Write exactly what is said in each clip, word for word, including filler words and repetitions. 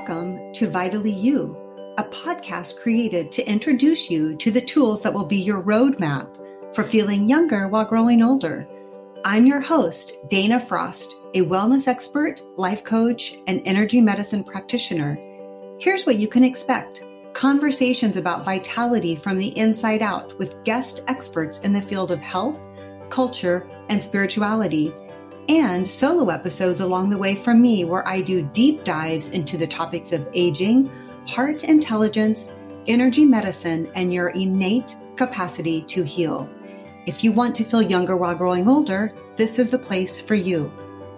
Welcome to Vitally You, a podcast created to introduce you to the tools that will be your roadmap for feeling younger while growing older. I'm your host, Dana Frost, a wellness expert, life coach, and energy medicine practitioner. Here's what you can expect. Conversations about vitality from the inside out with guest experts in the field of health, culture, and spirituality, and solo episodes along the way from me where I do deep dives into the topics of aging, heart intelligence, energy medicine, and your innate capacity to heal. If you want to feel younger while growing older, this is the place for you.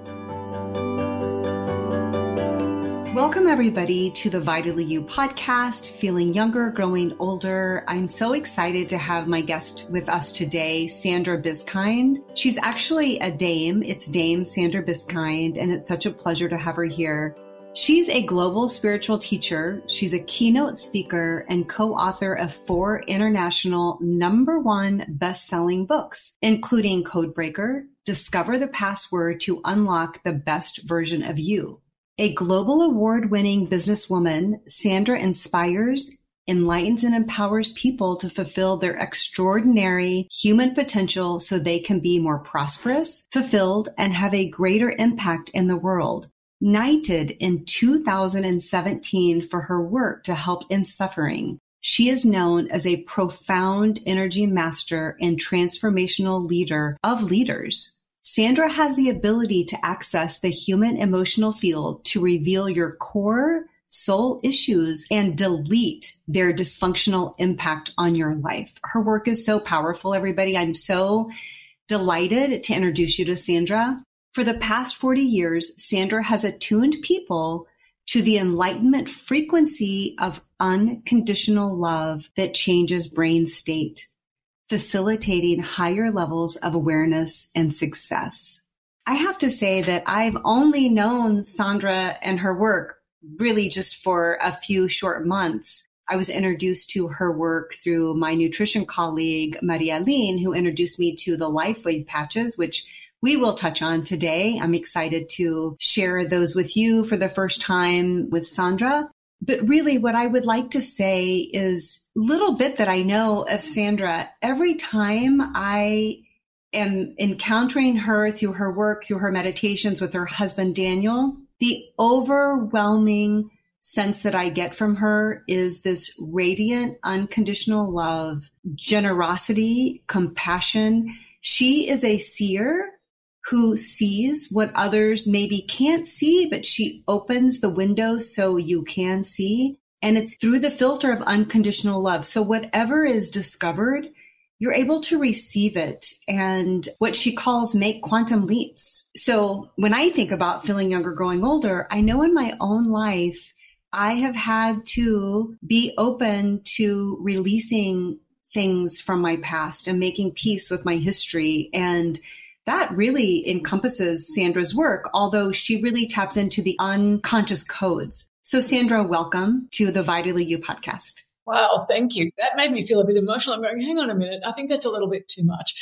Welcome, everybody, to the Vitally You podcast, Feeling Younger, Growing Older. I'm so excited to have my guest with us today, Sandra Biskind. She's actually a dame. It's Dame Sandra Biskind, and it's such a pleasure to have her here. She's a global spiritual teacher. She's a keynote speaker and co-author of four international number one best-selling books, including Codebreaker, Discover the Password to Unlock the Best Version of You. A global award-winning businesswoman, Sandra inspires, enlightens, and empowers people to fulfill their extraordinary human potential so they can be more prosperous, fulfilled, and have a greater impact in the world. Knighted in two thousand seventeen for her work to help end suffering, she is known as a profound energy master and transformational leader of leaders. Sandra has the ability to access the human emotional field to reveal your core soul issues and delete their dysfunctional impact on your life. Her work is so powerful, everybody. I'm so delighted to introduce you to Sandra. For the past forty years, Sandra has attuned people to the enlightenment frequency of unconditional love that changes brain state, facilitating higher levels of awareness and success. I have to say that I've only known Sandra and her work really just for a few short months. I was introduced to her work through my nutrition colleague, Maria Aline, who introduced me to the LifeWave patches, which we will touch on today. I'm excited to share those with you for the first time with Sandra. But really what I would like to say is a little bit that I know of Sandra. Every time I am encountering her through her work, through her meditations with her husband, Daniel, the overwhelming sense that I get from her is this radiant, unconditional love, generosity, compassion. She is a seer who sees what others maybe can't see, but she opens the window so you can see. And it's through the filter of unconditional love. So whatever is discovered, you're able to receive it and what she calls make quantum leaps. So when I think about feeling younger, growing older, I know in my own life, I have had to be open to releasing things from my past and making peace with my history. And that really encompasses Sandra's work, although she really taps into the unconscious codes. So Sandra, welcome to the Vitally You podcast. Wow, thank you. That made me feel a bit emotional. I'm going, hang on a minute. I think that's a little bit too much.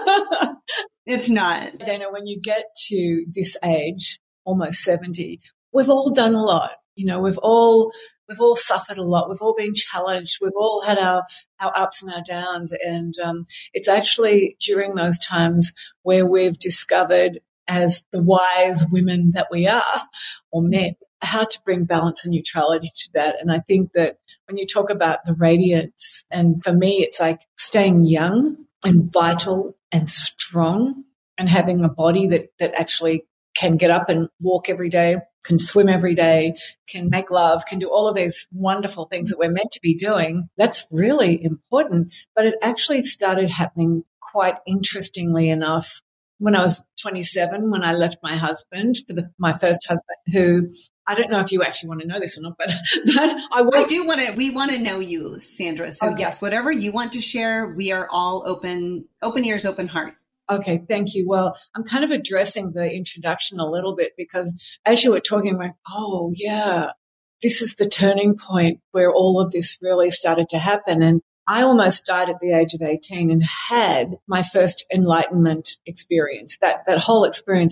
It's not. Dana, when you get to this age, almost seventy, we've all done a lot. You know, we've all we've all suffered a lot. We've all been challenged. We've all had our, our ups and our downs. And um, it's actually during those times where we've discovered, as the wise women that we are, or men, how to bring balance and neutrality to that. And I think that when you talk about the radiance, and for me, it's like staying young and vital and strong and having a body that, that actually can get up and walk every day, can swim every day, can make love, can do all of these wonderful things that we're meant to be doing. That's really important. But it actually started happening quite interestingly enough when I was twenty-seven, when I left my husband for the, my first husband, who I don't know if you actually want to know this or not, but, but I, I do want to, we want to know you, Sandra. So okay. Yes, whatever you want to share, we are all open, open ears, open heart. Okay, thank you. Well, I'm kind of addressing the introduction a little bit because as you were talking, I went, oh, yeah, this is the turning point where all of this really started to happen. And I almost died at the age of eighteen and had my first enlightenment experience, that, that whole experience of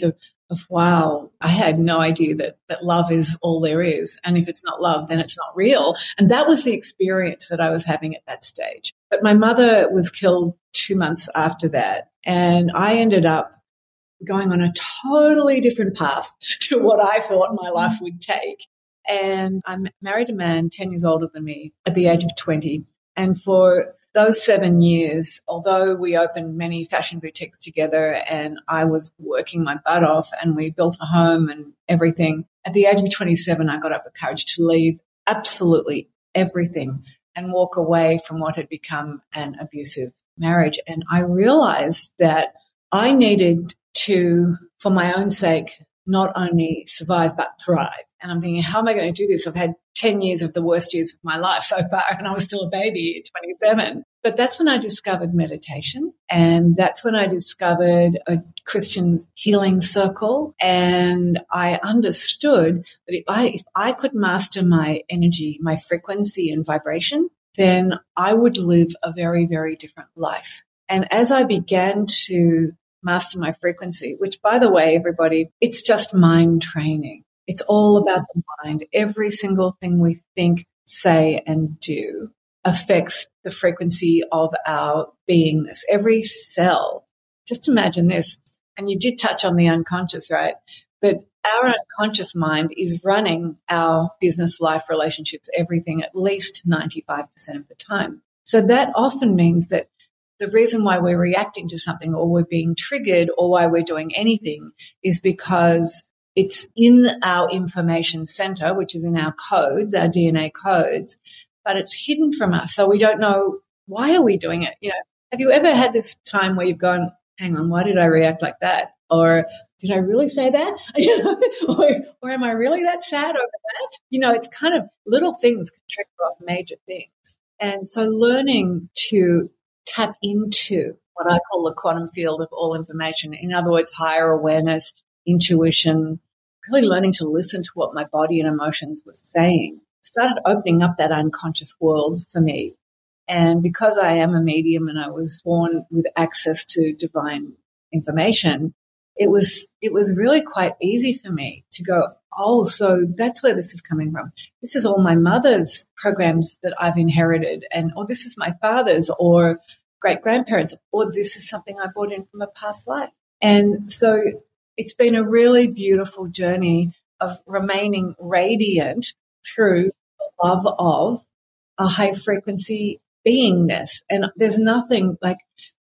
of, wow, I had no idea that, that love is all there is. And if it's not love, then it's not real. And that was the experience that I was having at that stage. But my mother was killed two months after that. And I ended up going on a totally different path to what I thought my life would take. And I married a man ten years older than me at the age of twenty. And for those seven years, although we opened many fashion boutiques together and I was working my butt off and we built a home and everything, at the age of twenty-seven, I got up the courage to leave absolutely everything and walk away from what had become an abusive marriage. And I realized that I needed to, for my own sake, not only survive but thrive. And I'm thinking, how am I going to do this? I've had ten years of the worst years of my life so far, and I was still a baby at twenty-seven. But that's when I discovered meditation, and that's when I discovered a Christian healing circle, and I understood that if I, if I could master my energy, my frequency and vibration, then I would live a very, very different life. And as I began to master my frequency, which, by the way, everybody, it's just mind training. It's all about the mind. Every single thing we think, say, and do affects the frequency of our beingness. Every cell. Just imagine this. And you did touch on the unconscious, right? But our unconscious mind is running our business, life, relationships, everything at least ninety-five percent of the time. So that often means that the reason why we're reacting to something or we're being triggered or why we're doing anything is because it's in our information center, which is in our codes, our D N A codes, but it's hidden from us. So we don't know, why are we doing it? You know, have you ever had this time where you've gone, hang on, why did I react like that? Or did I really say that? or, or am I really that sad over that? You know, it's kind of little things can trigger off major things. And so learning to tap into what I call the quantum field of all information. In other words, higher awareness, intuition, really learning to listen to what my body and emotions were saying, started opening up that unconscious world for me. And because I am a medium and I was born with access to divine information, it was, it was really quite easy for me to go, oh, so that's where this is coming from. This is all my mother's programs that I've inherited, and, or this is my father's or great-grandparents, or this is something I brought in from a past life. And so it's been a really beautiful journey of remaining radiant through the love of a high-frequency beingness. And there's nothing like,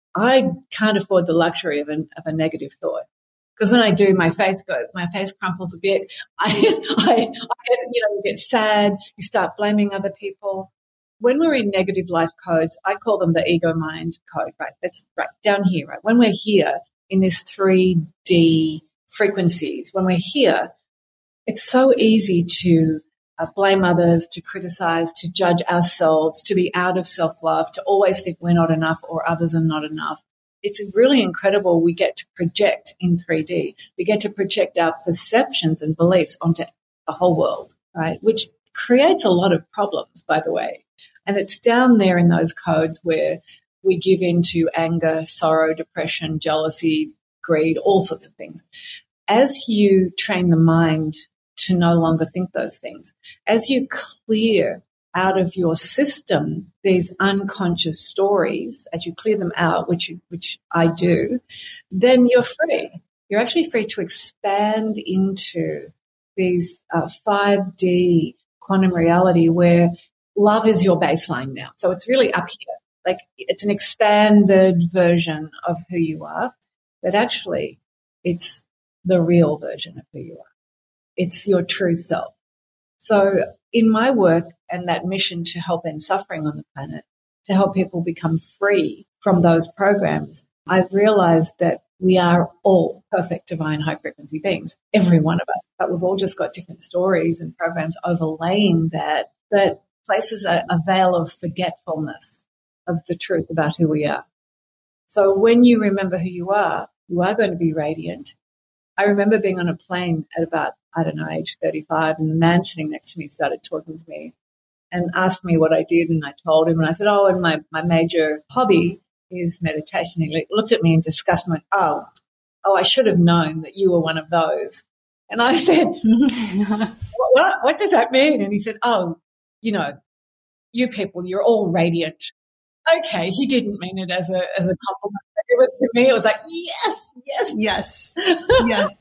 I can't afford the luxury of, an, of a negative thought. Because when I do, my face goes, my face crumples a bit. I, I, I get, you know, you get sad. You start blaming other people. When we're in negative life codes, I call them the ego mind code, right? That's right down here, right? When we're here in this three D frequencies, when we're here, it's so easy to uh, blame others, to criticize, to judge ourselves, to be out of self-love, to always think we're not enough or others are not enough. It's really incredible. We get to project in three D. We get to project our perceptions and beliefs onto the whole world, right? Which creates a lot of problems, by the way. And it's down there in those codes where we give into anger, sorrow, depression, jealousy, greed, all sorts of things. As you train the mind to no longer think those things, as you clear out of your system these unconscious stories, as you clear them out, which you, which I do, then you're free. You're actually free to expand into these uh, five D quantum reality where love is your baseline now. So it's really up here. Like it's an expanded version of who you are, but actually it's the real version of who you are. It's your true self. So in my work and that mission to help end suffering on the planet, to help people become free from those programs, I've realized that we are all perfect, divine, high-frequency beings, every one of us. But we've all just got different stories and programs overlaying that, that places a, a veil of forgetfulness of the truth about who we are. So when you remember who you are, you are going to be radiant. I remember being on a plane at about, I don't know, age thirty-five, and the man sitting next to me started talking to me and asked me what I did, and I told him, and I said, oh, and my, my major hobby is meditation. He looked at me in disgust and went, oh, oh, I should have known that you were one of those. And I said, what, what, what does that mean? And he said, oh, you know, you people, you're all radiant. Okay, he didn't mean it as a as a compliment. It was to me, it was like, yes, yes. Yes, yes.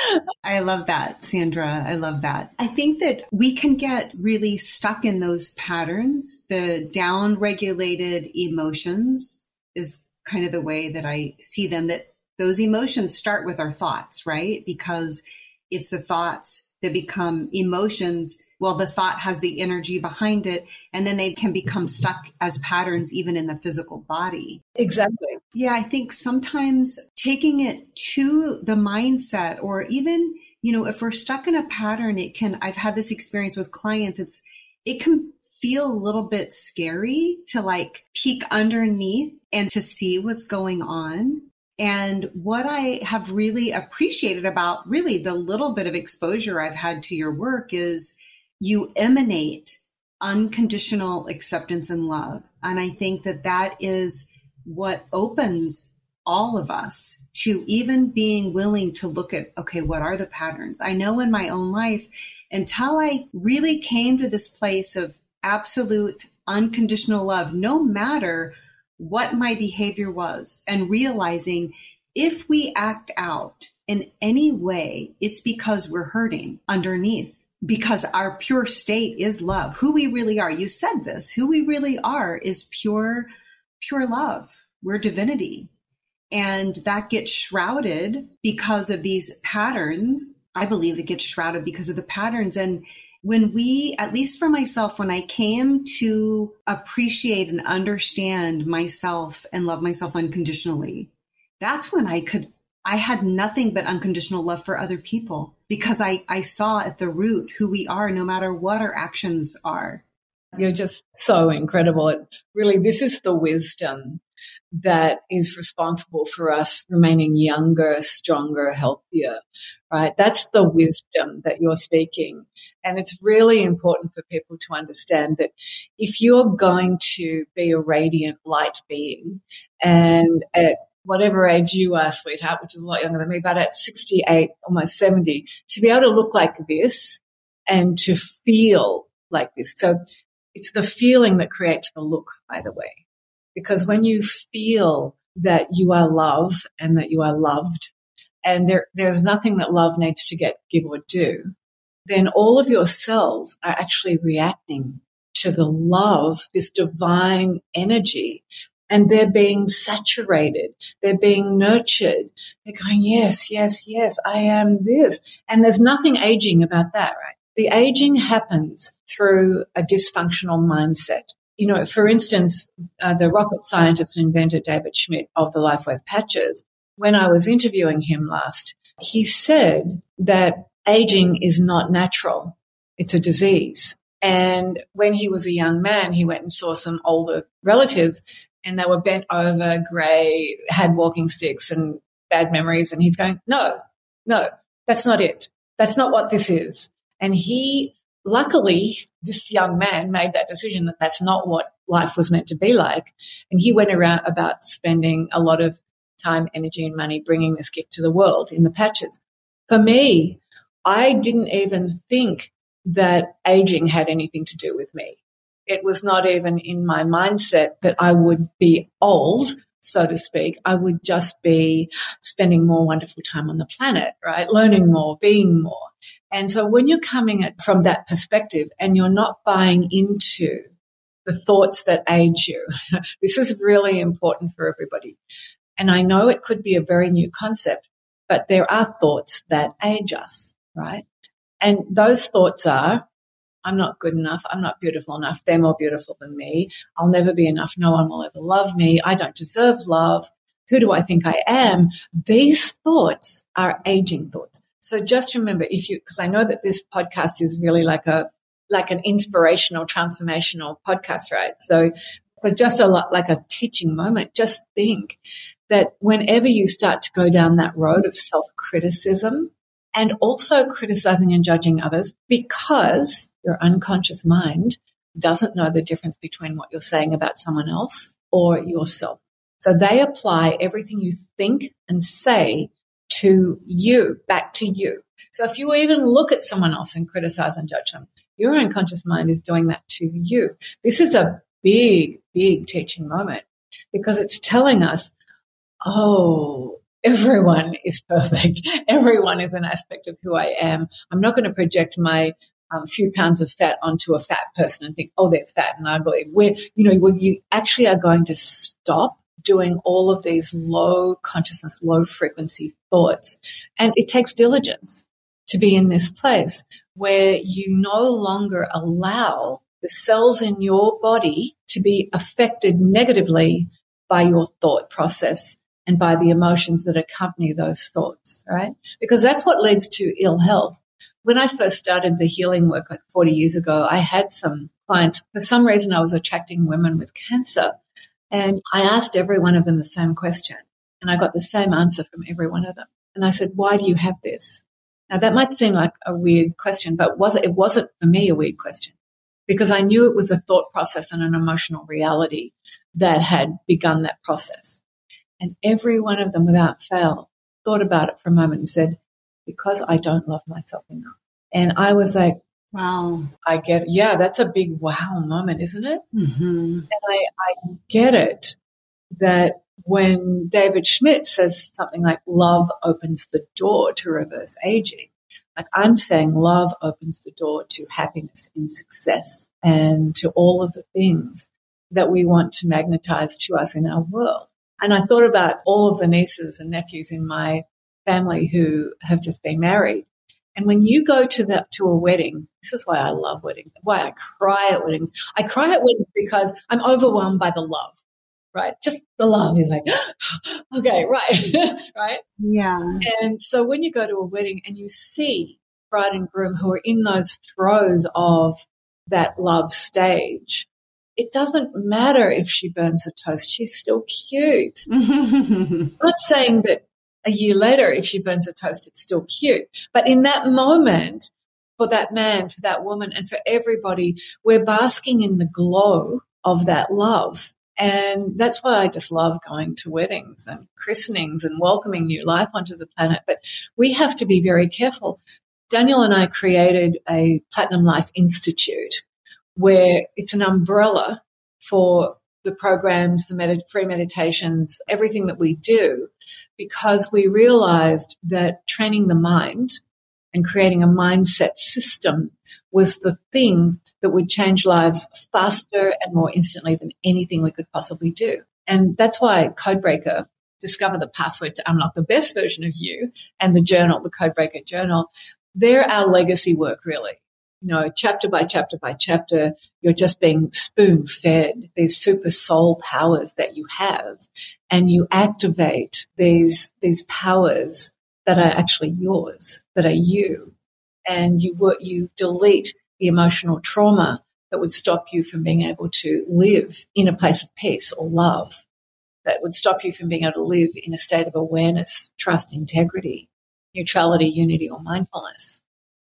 I love that, Sandra. I love that. I think that we can get really stuck in those patterns. The down-regulated emotions is kind of the way that I see them, that those emotions start with our thoughts, right? Because it's the thoughts that become emotions. Well, the thought has the energy behind it, and then they can become stuck as patterns even in the physical body. Exactly. Yeah, I think sometimes taking it to the mindset, or even, you know, if we're stuck in a pattern, it can, I've had this experience with clients, it's, it can feel a little bit scary to like peek underneath and to see what's going on. And what I have really appreciated about really the little bit of exposure I've had to your work is you emanate unconditional acceptance and love. And I think that that is what opens all of us to even being willing to look at, okay, what are the patterns? I know in my own life, until I really came to this place of absolute unconditional love, no matter what my behavior was, and realizing if we act out in any way, it's because we're hurting underneath. Because our pure state is love, who we really are. You said this, who we really are is pure, pure love. We're divinity. And that gets shrouded because of these patterns. I believe it gets shrouded because of the patterns. And when we, at least for myself, when I came to appreciate and understand myself and love myself unconditionally, that's when I could I had nothing but unconditional love for other people, because I, I saw at the root who we are, no matter what our actions are. You're just so incredible. It, really, this is the wisdom that is responsible for us remaining younger, stronger, healthier, right? That's the wisdom that you're speaking. And it's really important for people to understand that if you're going to be a radiant light being, and at whatever age you are, sweetheart, which is a lot younger than me, but at sixty-eight, almost seventy, to be able to look like this and to feel like this. So it's the feeling that creates the look, by the way, because when you feel that you are love and that you are loved, and there, there's nothing that love needs to get, give or do, then all of your cells are actually reacting to the love, this divine energy. And they're being saturated. They're being nurtured. They're going, yes, yes, yes, I am this. And there's nothing aging about that, right? The aging happens through a dysfunctional mindset. You know, for instance, uh, the rocket scientist and inventor David Schmidt of the LifeWave patches, when I was interviewing him last, he said that aging is not natural. It's a disease. And when he was a young man, he went and saw some older relatives, and they were bent over, grey, had walking sticks and bad memories. And he's going, no, no, that's not it. That's not what this is. And he, luckily, this young man made that decision that that's not what life was meant to be like. And he went around about spending a lot of time, energy and money bringing this gift to the world in the patches. For me, I didn't even think that aging had anything to do with me. It was not even in my mindset that I would be old, so to speak. I would just be spending more wonderful time on the planet, right? Learning more, being more. And so when you're coming at from that perspective and you're not buying into the thoughts that age you, this is really important for everybody. And I know it could be a very new concept, but there are thoughts that age us, right? And those thoughts are, I'm not good enough. I'm not beautiful enough. They're more beautiful than me. I'll never be enough. No one will ever love me. I don't deserve love. Who do I think I am? These thoughts are aging thoughts. So just remember, if you, because I know that this podcast is really like a, like an inspirational, transformational podcast, right? So, but just a lot like a teaching moment, just think that whenever you start to go down that road of self-criticism, and also criticizing and judging others, because your unconscious mind doesn't know the difference between what you're saying about someone else or yourself. So they apply everything you think and say to you, back to you. So if you even look at someone else and criticize and judge them, your unconscious mind is doing that to you. This is a big, big teaching moment because it's telling us, oh, everyone is perfect. Everyone is an aspect of who I am. I'm not going to project my um, few pounds of fat onto a fat person and think, oh, they're fat and ugly. Where, you know, when you actually are going to stop doing all of these low consciousness, low frequency thoughts. And it takes diligence to be in this place where you no longer allow the cells in your body to be affected negatively by your thought process and by the emotions that accompany those thoughts, right? Because that's what leads to ill health. When I first started the healing work like forty years ago, I had some clients. For some reason, I was attracting women with cancer. And I asked every one of them the same question. And I got the same answer from every one of them. And I said, why do you have this? Now, that might seem like a weird question, but was it, it wasn't for me a weird question because I knew it was a thought process and an emotional reality that had begun that process. And every one of them, without fail, thought about it for a moment and said, because I don't love myself enough. And I was like, wow, I get it. Yeah, that's a big wow moment, isn't it? Mm-hmm. And I, I get it that when David Schmidt says something like love opens the door to reverse aging, like I'm saying love opens the door to happiness and success and to all of the things that we want to magnetize to us in our world. And I thought about all of the nieces and nephews in my family who have just been married. And when you go to the, to a wedding, this is why I love weddings, why I cry at weddings. I cry at weddings because I'm overwhelmed by the love, right? Just the love is like, okay, right, right? Yeah. And so when you go to a wedding and you see bride and groom who are in those throes of that love stage, it doesn't matter if she burns a toast. She's still cute. I'm not saying that a year later, if she burns a toast, it's still cute. But in that moment, for that man, for that woman, and for everybody, we're basking in the glow of that love. And that's why I just love going to weddings and christenings and welcoming new life onto the planet. But we have to be very careful. Daniel and I created a Platinum Life Institute where it's an umbrella for the programs, the med- free meditations, everything that we do, because we realized that training the mind and creating a mindset system was the thing that would change lives faster and more instantly than anything we could possibly do. And that's why Codebreaker, Discover the Password to Unlock the Best Version of You, and the journal, the Codebreaker Journal, they're our legacy work, really. You know, chapter by chapter by chapter, you're just being spoon-fed these super soul powers that you have, and you activate these these powers that are actually yours, that are you, and you you delete the emotional trauma that would stop you from being able to live in a place of peace or love, that would stop you from being able to live in a state of awareness, trust, integrity, neutrality, unity, or mindfulness.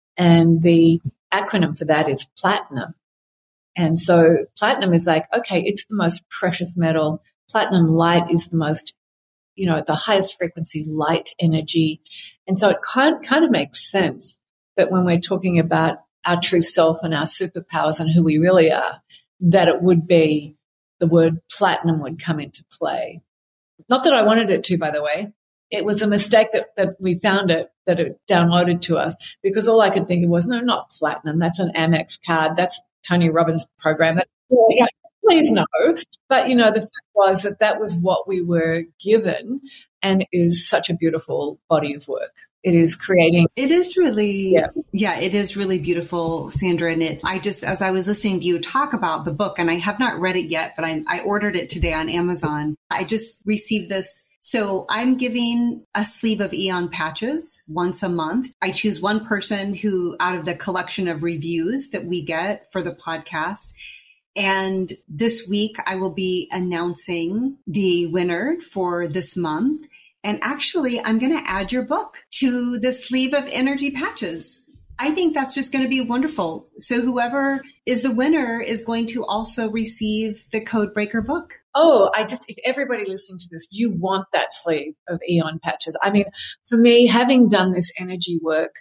And the acronym for that is platinum. And so platinum is like, okay, it's the most precious metal. Platinum light is the most, you know, the highest frequency light energy. And so it kind, kind of makes sense that when we're talking about our true self and our superpowers and who we really are, that it would be the word platinum would come into play. Not that I wanted it to, by the way. It was a mistake that, that we found it, that it downloaded to us, because all I could think of was, no, not platinum. That's an Amex card. That's Tony Robbins' program. That's, yeah, please no. But, you know, the fact was that that was what we were given, and is such a beautiful body of work. It is creating. It is really, yeah. yeah, it is really beautiful, Sandra. And it, I just, as I was listening to you talk about the book, and I have not read it yet, but I, I ordered it today on Amazon. I just received this. So I'm giving a sleeve of Eon patches once a month. I choose one person who, out of the collection of reviews that we get for the podcast. And this week I will be announcing the winner for this month. And actually, I'm going to add your book to the sleeve of energy patches. I think that's just going to be wonderful. So whoever is the winner is going to also receive the Codebreaker book. Oh, I just, if everybody listening to this, you want that sleeve of Aeon patches. I mean, for me, having done this energy work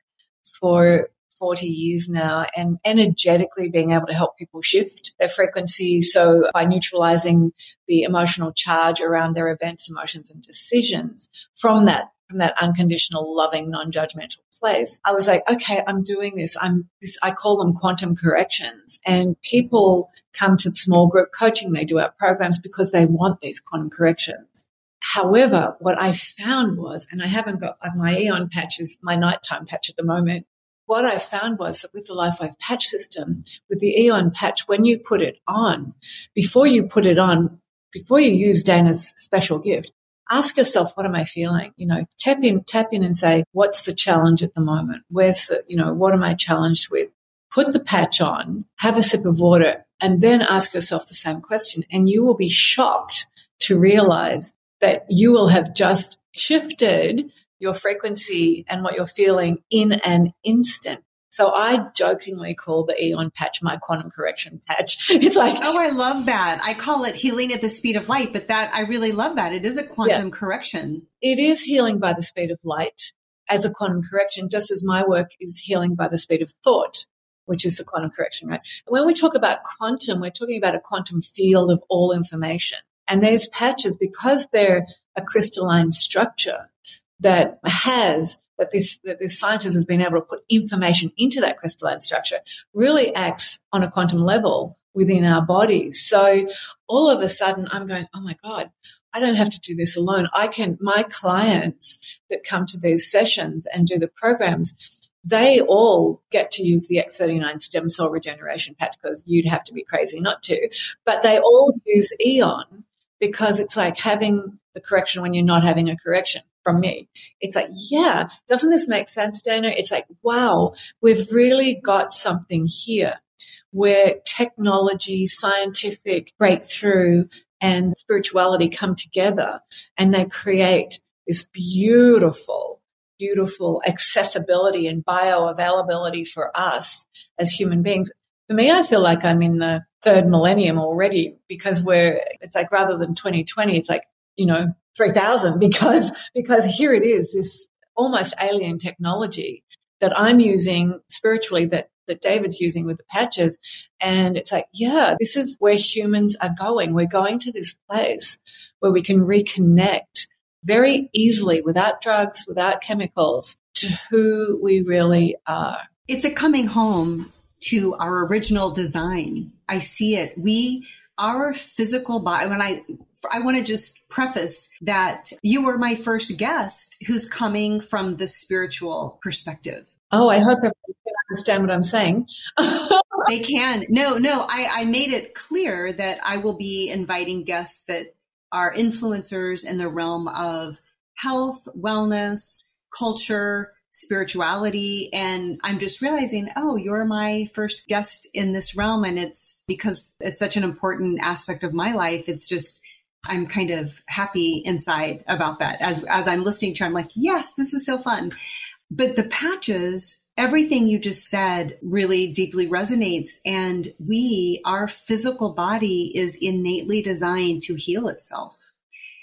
for forty years now and energetically being able to help people shift their frequency. So by neutralizing the emotional charge around their events, emotions, and decisions from that from that unconditional, loving, non-judgmental place, I was like, okay, I'm doing this. I'm this, I call them quantum corrections. And people come to small group coaching. They do our programs because they want these quantum corrections. However, what I found was, and I haven't got my Aeon patches, my nighttime patch at the moment, what I found was that with the LifeWave patch system, with the Aeon patch, when you put it on, before you put it on, before you use Dana's special gift, ask yourself, what am I feeling? You know, tap in, tap in and say, what's the challenge at the moment? Where's the, you know, what am I challenged with? Put the patch on, have a sip of water, and then ask yourself the same question. And you will be shocked to realize that you will have just shifted your frequency and what you're feeling in an instant. So I jokingly call the Aeon patch my quantum correction patch. It's like, oh, I love that. I call it healing at the speed of light, but that I really love that. It is a quantum yeah. correction. It is healing by the speed of light as a quantum correction, just as my work is healing by the speed of thought, which is the quantum correction, right? And when we talk about quantum, we're talking about a quantum field of all information. And these patches, because they're a crystalline structure that has that this, that this scientist has been able to put information into that crystalline structure, really acts on a quantum level within our bodies. So all of a sudden I'm going, oh my God, I don't have to do this alone. I can, my clients that come to these sessions and do the programs, they all get to use the X thirty-nine stem cell regeneration patch because you'd have to be crazy not to. But they all use Aeon because it's like having the correction when you're not having a correction from me. It's like, yeah, doesn't this make sense, Dana? It's like, wow, we've really got something here where technology, scientific breakthrough, and spirituality come together and they create this beautiful, beautiful accessibility and bioavailability for us as human beings. For me, I feel like I'm in the third millennium already because we're, it's like rather than twenty twenty, it's like, you know, three thousand because, because here it is, this almost alien technology that I'm using spiritually that, that David's using with the patches. And it's like, yeah, this is where humans are going. We're going to this place where we can reconnect very easily without drugs, without chemicals to who we really are. It's a coming home to our original design. I see it. We, our physical body, when I, I want to just preface that you were my first guest who's coming from the spiritual perspective. Oh, I hope everyone can understand what I'm saying. They can. No, no, I, I made it clear that I will be inviting guests that are influencers in the realm of health, wellness, culture, spirituality. And I'm just realizing, oh, you're my first guest in this realm. And it's because it's such an important aspect of my life. It's just, I'm kind of happy inside about that. As, as I'm listening to you, I'm like, yes, this is so fun. But the patches, everything you just said really deeply resonates. And we, our physical body is innately designed to heal itself.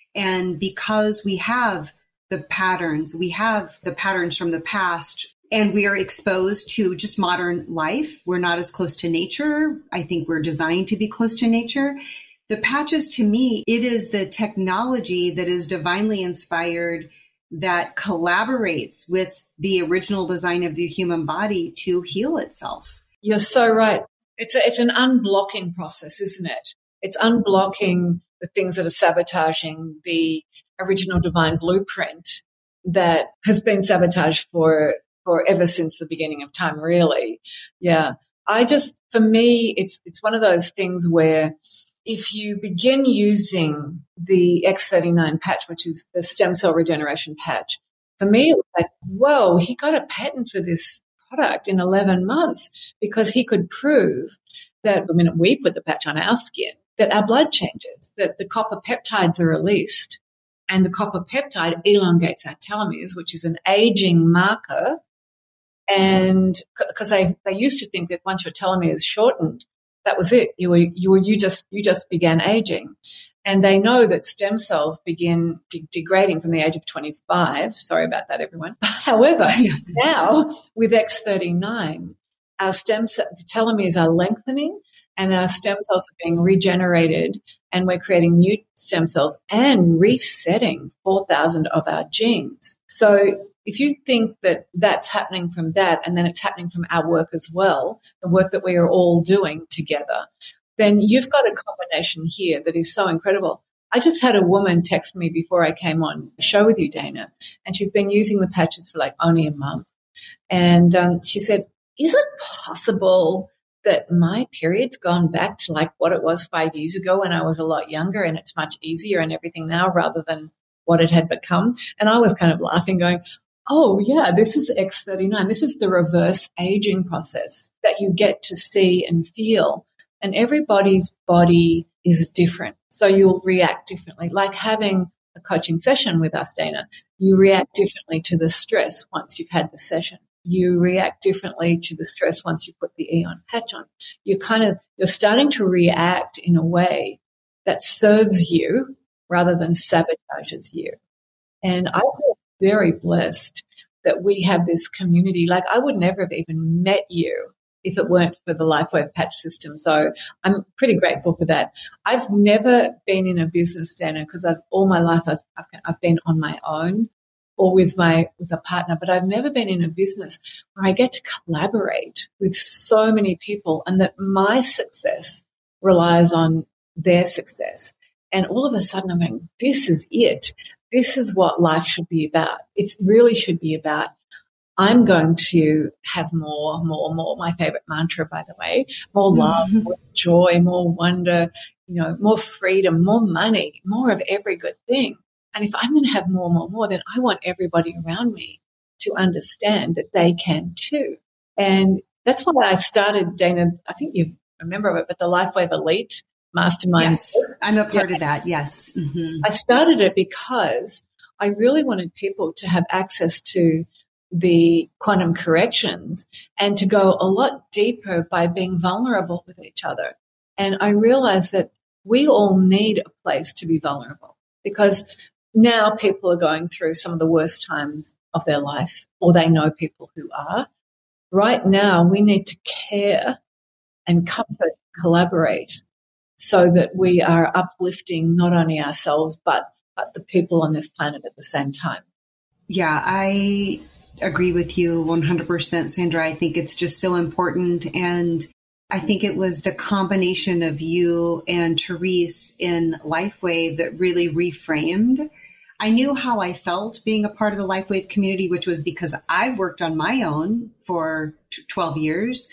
And because we have the patterns, we have the patterns from the past, and we are exposed to just modern life. We're not as close to nature. I think we're designed to be close to nature. The patches, to me, it is the technology that is divinely inspired that collaborates with the original design of the human body to heal itself. You're so right. It's a, it's an unblocking process, isn't it? It's unblocking the things that are sabotaging the original divine blueprint that has been sabotaged for, for ever since the beginning of time, really. Yeah. I just, for me, it's, it's one of those things where if you begin using the X thirty-nine patch, which is the stem cell regeneration patch, for me, it was like, whoa, he got a patent for this product in eleven months because he could prove that the minute we put the patch on our skin, that our blood changes, that the copper peptides are released. And the copper peptide elongates our telomeres, which is an aging marker And because they, they used to think that once your telomere is shortened, that was it. You were, you were, you just, you just began aging. And they know that stem cells begin de- degrading from the age of twenty-five. Sorry about that, everyone. However, now with X thirty-nine, our stem cell, the telomeres are lengthening and our stem cells are being regenerated, and we're creating new stem cells and resetting four thousand of our genes. So if you think that that's happening from that, and then it's happening from our work as well, the work that we are all doing together, then you've got a combination here that is so incredible. I just had a woman text me before I came on the show with you, Dana, and she's been using the patches for like only a month. And um, she said, is it possible that my period's gone back to like what it was five years ago when I was a lot younger, and it's much easier and everything now rather than what it had become? And I was kind of laughing, going, oh, yeah, this is X thirty-nine. This is the reverse aging process that you get to see and feel. And everybody's body is different, so you'll react differently. Like having a coaching session with us, Dana, you react differently to the stress once you've had the session. You react differently to the stress once you put the Eon patch on. You're kind of, you're starting to react in a way that serves you rather than sabotages you. And I feel very blessed that we have this community. Like, I would never have even met you if it weren't for the LifeWave patch system. So I'm pretty grateful for that. I've never been in a business, Dana, because I've all my life I've, I've been on my own or with my with a partner, but I've never been in a business where I get to collaborate with so many people, and that my success relies on their success. And all of a sudden I'm going, this is it. This is what life should be about. It really should be about, I'm going to have more, more, more. My favorite mantra, by the way, more love, more joy, more wonder, you know, more freedom, more money, more of every good thing. And if I'm going to have more, more, more, then I want everybody around me to understand that they can too. And that's why I started, Dana, I think you remember it, but the LifeWave Elite Mastermind. Yes, I'm a part yeah. of that. Yes. Mm-hmm. I started it because I really wanted people to have access to the quantum corrections and to go a lot deeper by being vulnerable with each other. And I realized that we all need a place to be vulnerable, because now people are going through some of the worst times of their life, or they know people who are. Right now, we need to care and comfort, collaborate, so that we are uplifting not only ourselves, but, but the people on this planet at the same time. Yeah, I agree with you one hundred percent, Sandra. I think it's just so important. And I think it was the combination of you and Therese in LifeWave that really reframed. I knew how I felt being a part of the LifeWave community, which was because I worked on my own for twelve years,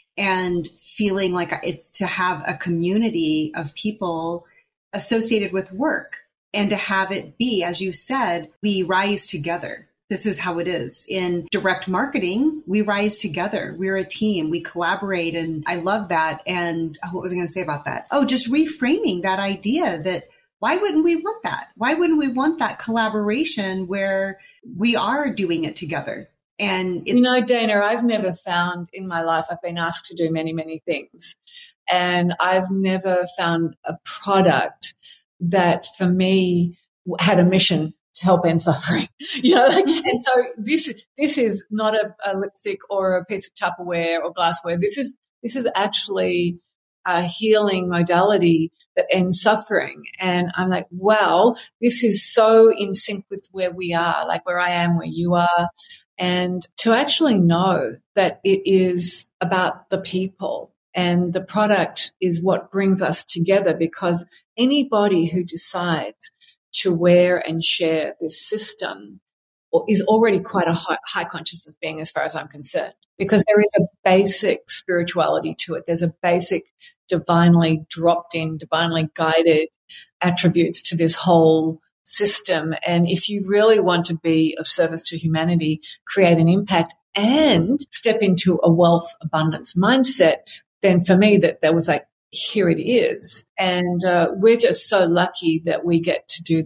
and feeling like it's to have a community of people associated with work, and to have it be, as you said, we rise together. This is how it is. In direct marketing, we rise together. We're a team. We collaborate. And I love that. And oh, what was I going to say about that? Oh, just reframing that idea that why wouldn't we want that? Why wouldn't we want that collaboration where we are doing it together? And it's, you know, Dana, I've never found in my life, I've been asked to do many, many things, and I've never found a product that for me had a mission to help end suffering, you know, like, and so this, this is not a, a lipstick or a piece of Tupperware or glassware. This is, this is actually a healing modality that ends suffering. And I'm like, wow, this is so in sync with where we are, like where I am, where you are. And to actually know that it is about the people, and the product is what brings us together, because anybody who decides to wear and share this system is already quite a high, high consciousness being, as far as I'm concerned, because there is a basic spirituality to it. There's a basic divinely dropped in, divinely guided attributes to this whole system. And if you really want to be of service to humanity, create an impact, and step into a wealth abundance mindset, then for me that that was like, here it is. And uh, we're just so lucky that we get to do this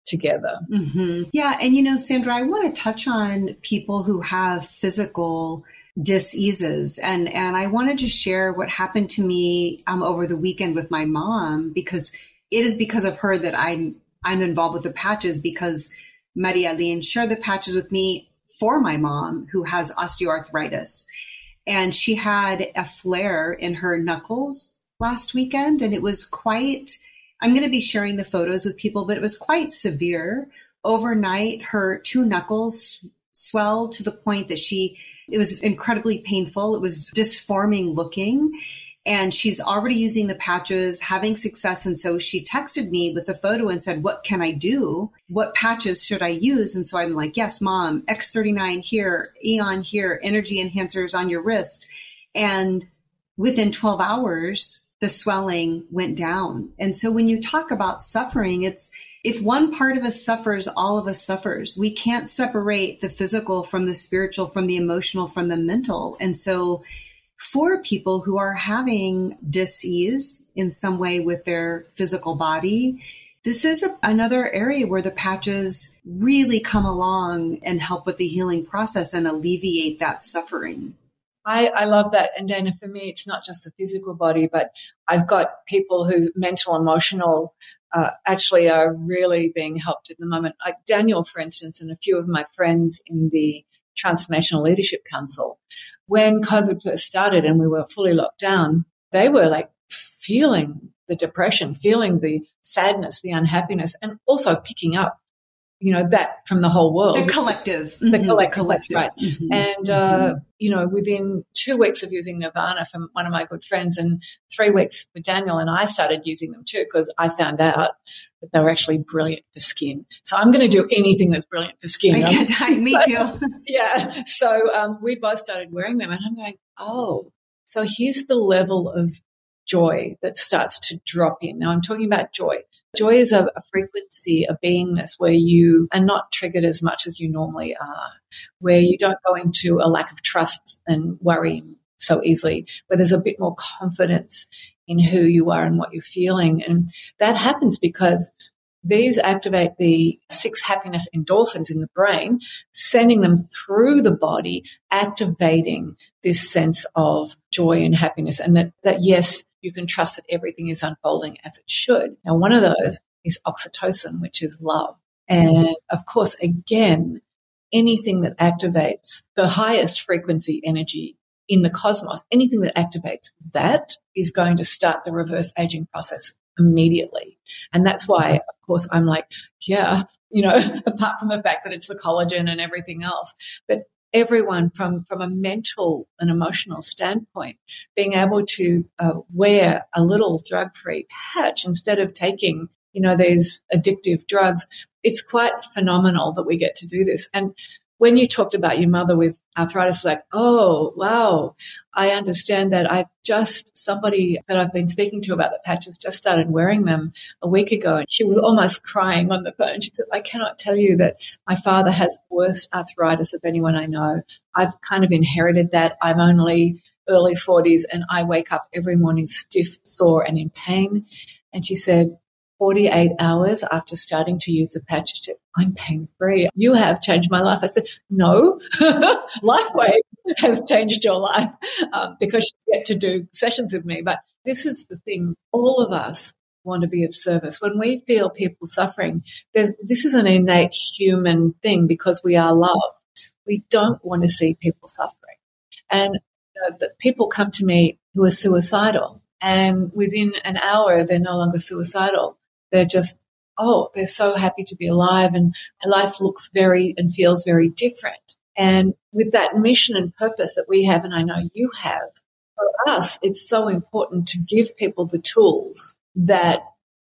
together. Mm-hmm. Yeah. And, you know, Sandra, I want to touch on people who have physical diseases. And, and I wanted to share what happened to me um, over the weekend with my mom, because it is because of her that I'm, I'm involved with the patches, because Maria Aline shared the patches with me for my mom who has osteoarthritis. And she had a flare in her knuckles last weekend. And it was quite, I'm going to be sharing the photos with people, but it was quite severe. Overnight, her two knuckles swelled to the point that she, it was incredibly painful. It was disforming looking. And she's already using the patches, having success. And so she texted me with a photo and said, what can I do? What patches should I use? And so I'm like, yes, mom, X thirty-nine here, Eon here, energy enhancers on your wrist. And within twelve hours, the swelling went down. And so when you talk about suffering, it's, if one part of us suffers, all of us suffers. We can't separate the physical from the spiritual, from the emotional, from the mental. And so for people who are having dis-ease in some way with their physical body, this is a, another area where the patches really come along and help with the healing process and alleviate that suffering. I, I love that. And Dana, for me, it's not just the physical body, but I've got people whose mental, emotional uh, actually are really being helped at the moment. Like Daniel, for instance, and a few of my friends in the Transformational Leadership Council. When COVID first started and we were fully locked down, they were like feeling the depression, feeling the sadness, the unhappiness, and also picking up, you know, that from the whole world. The collective. The mm-hmm. collective, the collective. Right. Mm-hmm. And, uh, mm-hmm. you know, within two weeks of using Nirvana from one of my good friends and three weeks with Daniel and I started using them too, because I found out that they were actually brilliant for skin. So I'm going to do anything that's brilliant for skin. I can't die. Me too. Yeah. So um, we both started wearing them and I'm going, oh, so here's the level of joy that starts to drop in. Now I'm talking about joy. Joy is a, a frequency, a beingness where you are not triggered as much as you normally are, where you don't go into a lack of trust and worrying so easily, where there's a bit more confidence in who you are and what you're feeling. And that happens because these activate the six happiness endorphins in the brain, sending them through the body, activating this sense of joy and happiness. And that, that yes, you can trust that everything is unfolding as it should. Now, one of those is oxytocin, which is love. And of course, again, anything that activates the highest frequency energy in the cosmos, anything that activates that is going to start the reverse aging process immediately. And that's why, of course, I'm like, yeah, you know, apart from the fact that it's the collagen and everything else, but everyone from, from a mental and emotional standpoint, being able to uh, wear a little drug-free patch instead of taking, you know, these addictive drugs, it's quite phenomenal that we get to do this. And when you talked about your mother with arthritis, like, oh, wow, I understand that. I've just, somebody that I've been speaking to about the patches just started wearing them a week ago, and she was almost crying on the phone. She said, I cannot tell you that my father has the worst arthritis of anyone I know. I've kind of inherited that. I'm only early forties, and I wake up every morning stiff, sore, and in pain. And she said, forty-eight hours after starting to use the patch, she said, I'm pain-free. You have changed my life. I said, no, LifeWave has changed your life um, because you get to do sessions with me. But this is the thing. All of us want to be of service. When we feel people suffering, there's this is an innate human thing because we are love. We don't want to see people suffering. And you know, the people come to me who are suicidal, and within an hour, they're no longer suicidal. They're just, oh, they're so happy to be alive, and life looks very and feels very different. And with that mission and purpose that we have, and I know you have, for us, it's so important to give people the tools that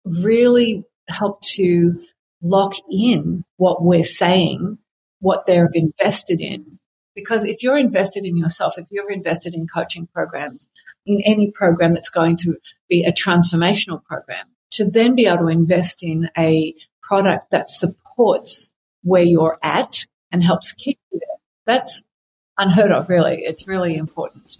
really help to lock in what we're saying, what they're invested in. Because if you're invested in yourself, if you're invested in coaching programs, in any program that's going to be a transformational program, to then be able to invest in a product that supports where you're at and helps keep you there, that's unheard of, really. It's really important.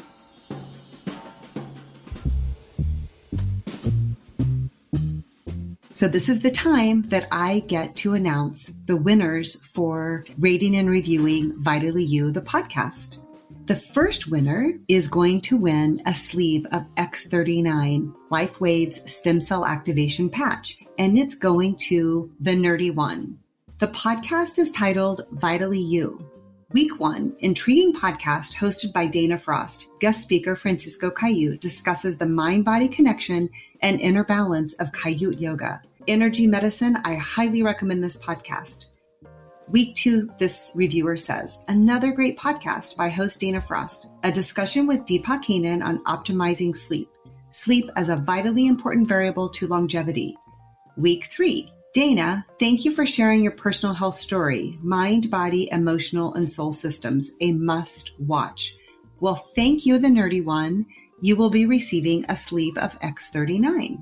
So this is the time that I get to announce the winners for rating and reviewing Vitally You, the podcast. The first winner is going to win a sleeve of X thirty-nine, LifeWave's stem cell activation patch, and it's going to the nerdy one. The podcast is titled Vitally You. Week one, intriguing podcast hosted by Dana Frost. Guest speaker Francisco Cayute discusses the mind-body connection and inner balance of Cayute Yoga. Energy medicine, I highly recommend this podcast. Week two, this reviewer says, another great podcast by host Dana Frost. A discussion with Deepak Keenan on optimizing sleep. Sleep as a vitally important variable to longevity. Week three, Dana, thank you for sharing your personal health story. Mind, body, emotional, and soul systems, a must watch. Well, thank you, the nerdy one. You will be receiving a sleeve of X thirty-nine.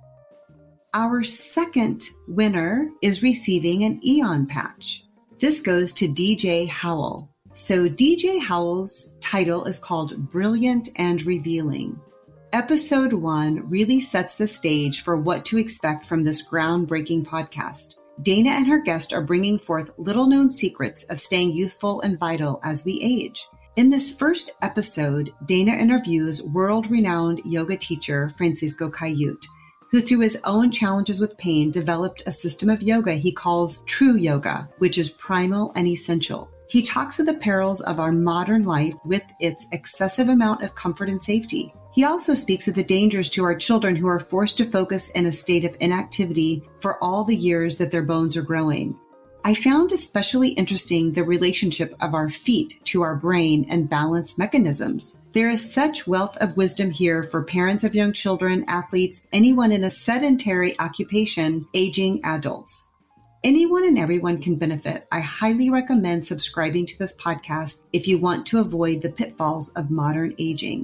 Our second winner is receiving an Eon patch. This goes to D J Howell. So D J Howell's title is called Brilliant and Revealing. Episode one really sets the stage for what to expect from this groundbreaking podcast. Dana and her guest are bringing forth little-known secrets of staying youthful and vital as we age. In this first episode, Dana interviews world-renowned yoga teacher Francisco Cayute, who through his own challenges with pain developed a system of yoga he calls true yoga, which is primal and essential. He talks of the perils of our modern life with its excessive amount of comfort and safety. He also speaks of the dangers to our children who are forced to focus in a state of inactivity for all the years that their bones are growing. I found especially interesting the relationship of our feet to our brain and balance mechanisms. There is such wealth of wisdom here for parents of young children, athletes, anyone in a sedentary occupation, aging adults. Anyone and everyone can benefit. I highly recommend subscribing to this podcast if you want to avoid the pitfalls of modern aging.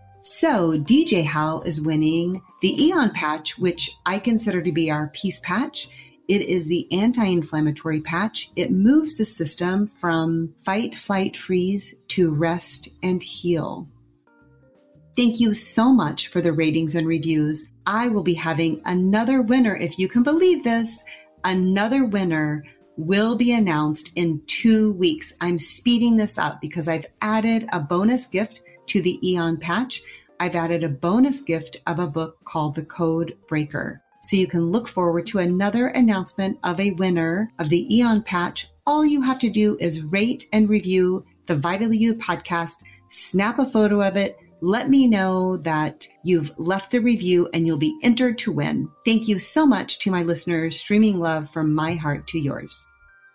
So D J Howell is winning the Eon patch, which I consider to be our peace patch. It is the anti-inflammatory patch. It moves the system from fight, flight, freeze to rest and heal. Thank you so much for the ratings and reviews. I will be having another winner, if you can believe this. Another winner will be announced in two weeks. I'm speeding this up because I've added a bonus gift to the Eon patch. I've added a bonus gift of a book called The Code Breaker. So you can look forward to another announcement of a winner of the Eon patch. All you have to do is rate and review the Vitally You podcast, snap a photo of it, let me know that you've left the review, and you'll be entered to win. Thank you so much to my listeners, streaming love from my heart to yours.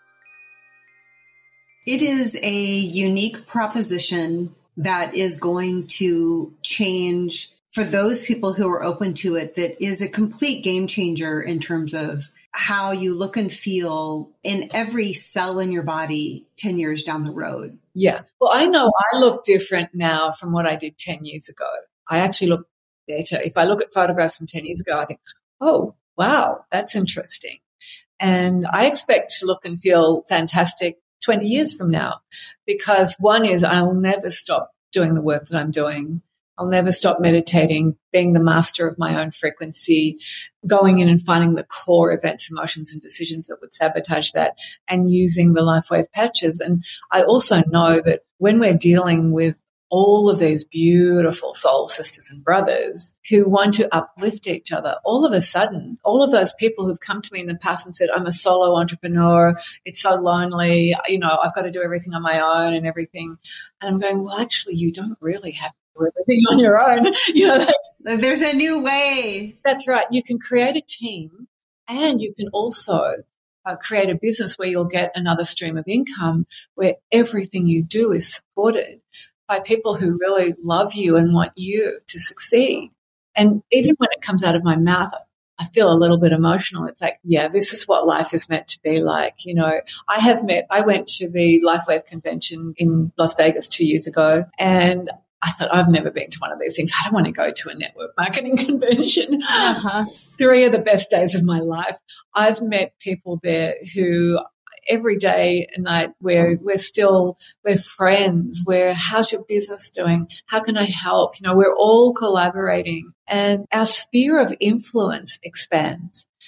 It is a unique proposition that is going to change for those people who are open to it. That is a complete game changer in terms of how you look and feel in every cell in your body ten years down the road. Yeah. Well, I know I look different now from what I did ten years ago. I actually look better. If I look at photographs from ten years ago, I think, oh, wow, that's interesting. And I expect to look and feel fantastic twenty years from now, because one is I will never stop doing the work that I'm doing. I'll never stop meditating, being the master of my own frequency, going in and finding the core events, emotions, and decisions that would sabotage that, and using the LifeWave patches. And I also know that when we're dealing with all of these beautiful soul sisters and brothers who want to uplift each other, all of a sudden, all of those people who've come to me in the past and said, I'm a solo entrepreneur, it's so lonely, you know, I've got to do everything on my own and everything. And I'm going, well, actually, you don't really have everything on your own. You know, that's, there's a new way. That's right. You can create a team, and you can also uh, create a business where you'll get another stream of income where everything you do is supported by people who really love you and want you to succeed. And even when it comes out of my mouth, I feel a little bit emotional. It's like, yeah, this is what life is meant to be like. You know, I have met, I went to the LifeWave convention in Las Vegas two years ago, and I thought, I've never been to one of these things. I don't want to go to a network marketing convention. Uh-huh. Three of the best days of my life. I've met people there who every day and night we're, we're still, we're friends. We're, how's your business doing? How can I help? You know, we're all collaborating, and our sphere of influence expands.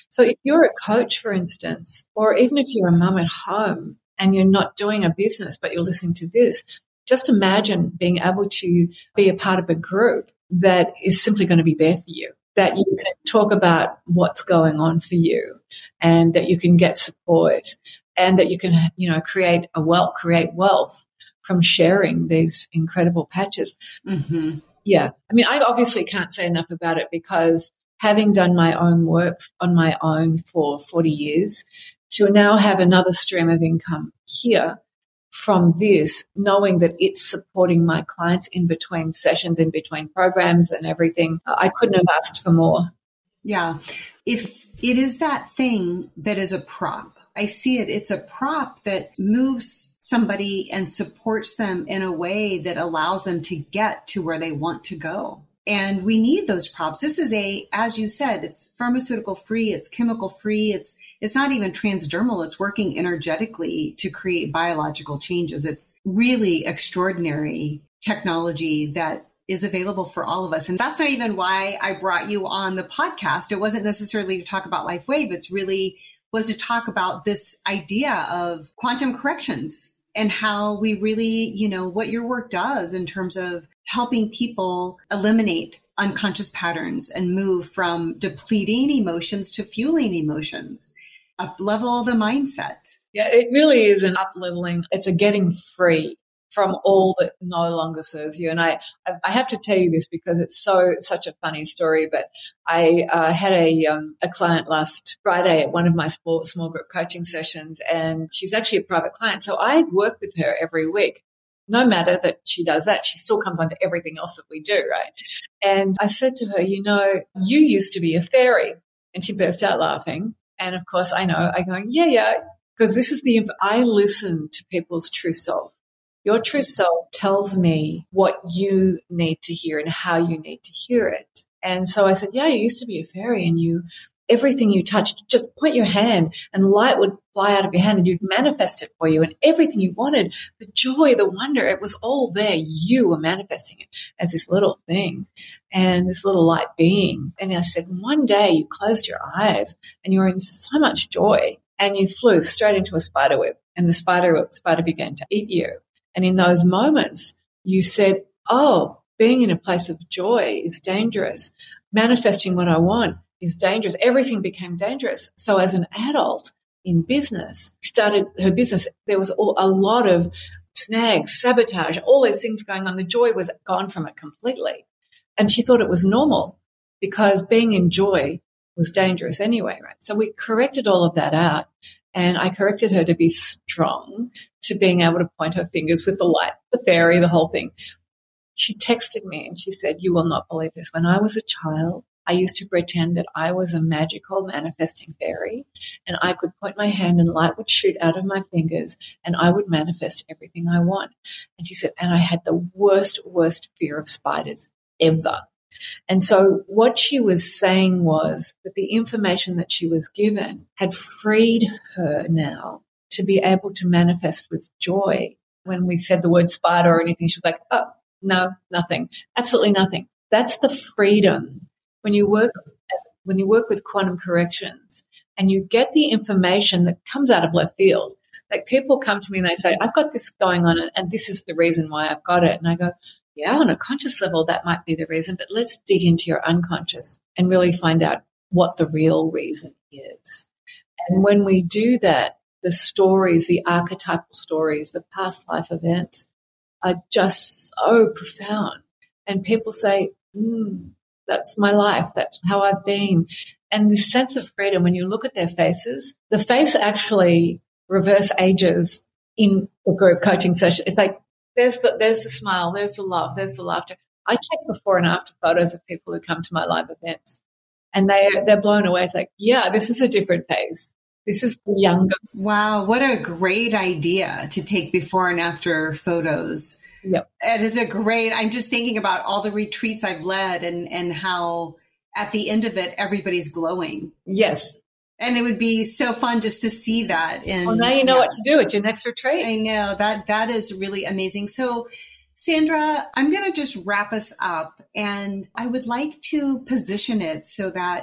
So if you're a coach, for instance, or even if you're a mum at home and you're not doing a business, but you're listening to this, just imagine being able to be a part of a group that is simply going to be there for you, that you can talk about what's going on for you and that you can get support and that you can, you know, create a wealth, create wealth from sharing these incredible patches. Mm-hmm. Yeah. I mean, I obviously can't say enough about it because having done my own work on my own for forty years, to now have another stream of income here from this, knowing that it's supporting my clients in between sessions, in between programs and everything, I couldn't have asked for more. Yeah. If it is that thing that is a prop, I see it, it's a prop that moves somebody and supports them in a way that allows them to get to where they want to go. And we need those props. This is a, as you said, it's pharmaceutical free, it's chemical free, it's it's not even transdermal, it's working energetically to create biological changes. It's really extraordinary technology that is available for all of us. And that's not even why I brought you on the podcast. It wasn't necessarily to talk about LifeWave, it's really was to talk about this idea of quantum corrections and how we really, you know, what your work does in terms of helping people eliminate unconscious patterns and move from depleting emotions to fueling emotions, up-level the mindset. Yeah, it really is an up-leveling. It's a getting free from all that no longer serves you. And I, I have to tell you this because it's so such a funny story. But I uh, had a um, a client last Friday at one of my small, small group coaching sessions, and she's actually a private client. So I work with her every week. No matter that she does that, she still comes onto everything else that we do, right? And I said to her, you know, you used to be a fairy. And she burst out laughing. And of course, I know, I go, yeah, yeah, because this is the, I listen to people's true self. Your true self tells me what you need to hear and how you need to hear it. And so I said, yeah, you used to be a fairy and you, everything you touched, just point your hand and light would fly out of your hand and you'd manifest it for you. And everything you wanted, the joy, the wonder, it was all there. You were manifesting it as this little thing and this little light being. And I said, one day you closed your eyes and you were in so much joy and you flew straight into a spider web and the spider, spider began to eat you. And in those moments, you said, oh, being in a place of joy is dangerous. Manifesting what I want is dangerous. Everything became dangerous. So as an adult in business, started her business, there was all, a lot of snags, sabotage, all these things going on. The joy was gone from it completely. And she thought it was normal because being in joy was dangerous anyway, right? So we corrected all of that out. And I corrected her to be strong, to being able to point her fingers with the light, the fairy, the whole thing. She texted me and she said, you will not believe this. When I was a child, I used to pretend that I was a magical manifesting fairy and I could point my hand and light would shoot out of my fingers and I would manifest everything I want. And she said, and I had the worst, worst fear of spiders ever. And so what she was saying was that the information that she was given had freed her now to be able to manifest with joy. When we said the word spider or anything, she was like, oh, no, nothing, absolutely nothing. That's the freedom. When you work, when you work with quantum corrections and you get the information that comes out of left field, like people come to me and they say, I've got this going on and this is the reason why I've got it. And I go, yeah, on a conscious level, that might be the reason, but let's dig into your unconscious and really find out what the real reason is. And when we do that, the stories, the archetypal stories, the past life events are just so profound. And people say, mm, that's my life. That's how I've been. And this sense of freedom, when you look at their faces, the face actually reverse ages in a group coaching session. It's like, There's the, there's the smile, there's the love, there's the laughter. I take before and after photos of people who come to my live events and they, they're blown away. It's like, yeah, this is a different face. This is the younger. Wow, what a great idea to take before and after photos. Yep. It is a great, I'm just thinking about all the retreats I've led and, and how at the end of it, everybody's glowing. Yes. And it would be so fun just to see that. And well, now you know yeah. what to do at your next retreat. I know that that is really amazing. So, Sandra, I'm going to just wrap us up, and I would like to position it so that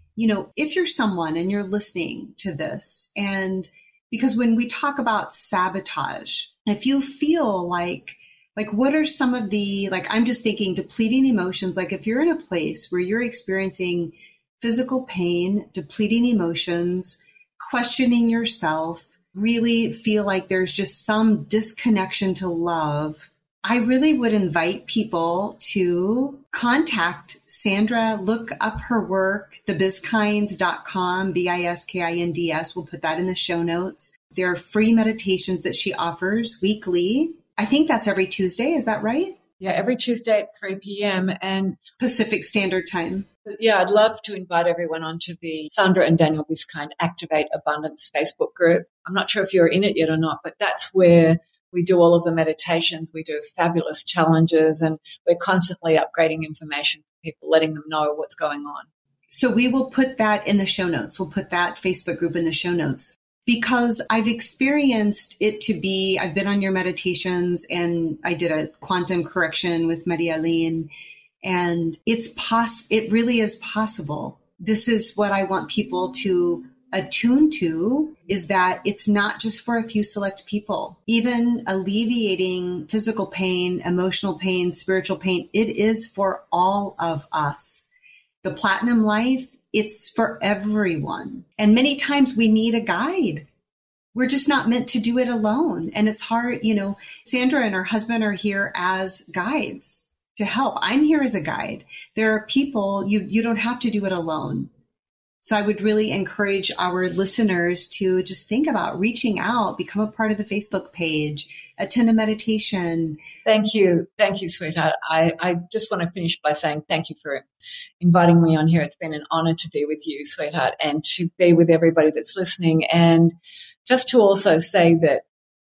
you know, if you're someone and you're listening to this, and because when we talk about sabotage, if you feel like, like, what are some of the, like, I'm just thinking depleting emotions, like if you're in a place where you're experiencing physical pain, depleting emotions, questioning yourself, really feel like there's just some disconnection to love, I really would invite people to contact Sandra, look up her work, the bizkinds dot com, B I S K I N D S. We'll put that in the show notes. There are free meditations that she offers weekly. I think that's every Tuesday. Is that right? Yeah, every Tuesday at three p.m. and Pacific Standard Time. Yeah, I'd love to invite everyone onto the Sandra and Daniel Biskind Activate Abundance Facebook group. I'm not sure if you're in it yet or not, but that's where we do all of the meditations. We do fabulous challenges, and we're constantly upgrading information for people, letting them know what's going on. So we will put that in the show notes. We'll put that Facebook group in the show notes, because I've experienced it to be, I've been on your meditations, and I did a quantum correction with Maria Aline, and it's poss- it really is possible. This is what I want people to attune to, is that it's not just for a few select people. Even alleviating physical pain, emotional pain, spiritual pain, it is for all of us. The Platinum Life, it's for everyone. And many times we need a guide. We're just not meant to do it alone. And it's hard, you know, Sandra and her husband are here as guides to help. I'm here as a guide. There are people, you, you don't have to do it alone. So I would really encourage our listeners to just think about reaching out, become a part of the Facebook page, attend a meditation. Thank you. Thank you, sweetheart. I, I just want to finish by saying thank you for inviting me on here. It's been an honor to be with you, sweetheart, and to be with everybody that's listening. And just to also say that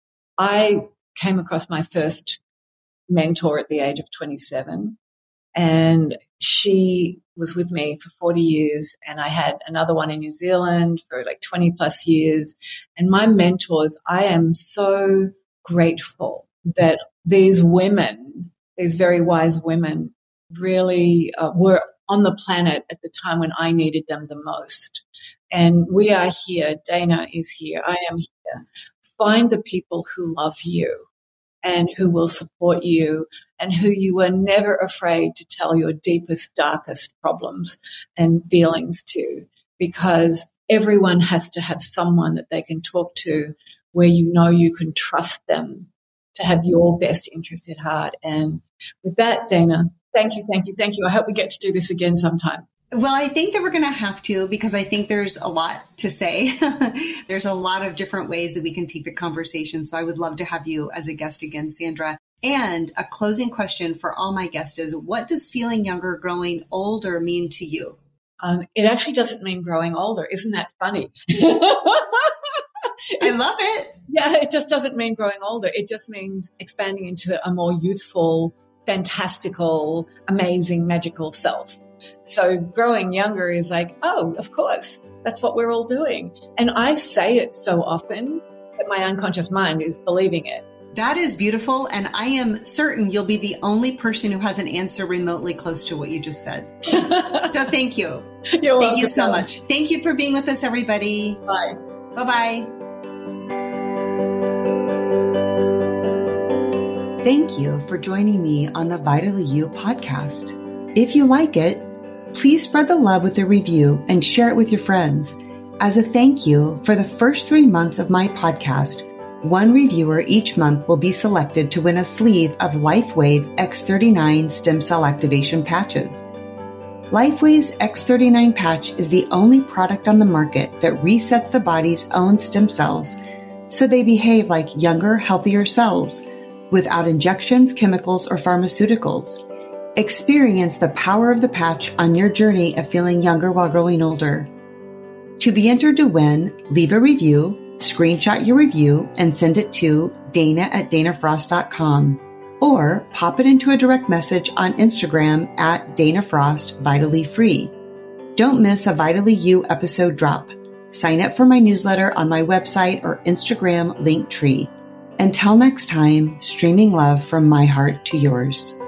I came across my first mentor at the age of twenty-seven, and she was with me for forty years, and I had another one in New Zealand for like twenty plus years. And my mentors, I am so grateful that these women, these very wise women, really uh, were on the planet at the time when I needed them the most. And we are here. Dana is here. I am here. Find the people who love you and who will support you, and who you are never afraid to tell your deepest, darkest problems and feelings to, because everyone has to have someone that they can talk to where you know you can trust them to have your best interest at heart. And with that, Dana, thank you, thank you, thank you. I hope we get to do this again sometime. Well, I think that we're going to have to, because I think there's a lot to say. There's a lot of different ways that we can take the conversation. So I would love to have you as a guest again, Sandra. And a closing question for all my guests is, what does feeling younger, growing older mean to you? Um, it actually doesn't mean growing older. Isn't that funny? I love it. Yeah, it just doesn't mean growing older. It just means expanding into a more youthful, fantastical, amazing, magical self. So growing younger is like, oh, of course, that's what we're all doing. And I say it so often that my unconscious mind is believing it. That is beautiful. And I am certain you'll be the only person who has an answer remotely close to what you just said. So thank you. You're welcome. Thank you so much. Thank you for being with us, everybody. Bye. Bye-bye. Thank you for joining me on the Vitally You podcast. If you like it, please spread the love with a review and share it with your friends. As a thank you for the first three months of my podcast, one reviewer each month will be selected to win a sleeve of LifeWave X thirty-nine stem cell activation patches. LifeWave's X thirty-nine patch is the only product on the market that resets the body's own stem cells so they behave like younger, healthier cells without injections, chemicals, or pharmaceuticals. Experience the power of the patch on your journey of feeling younger while growing older. To be entered to win, leave a review, screenshot your review, and send it to Dana at Dana Frost dot com, or pop it into a direct message on Instagram at Dana Frost Vitally Free. Don't miss a Vitally You episode drop. Sign up for my newsletter on my website or Instagram Linktree. Until next time, streaming love from my heart to yours.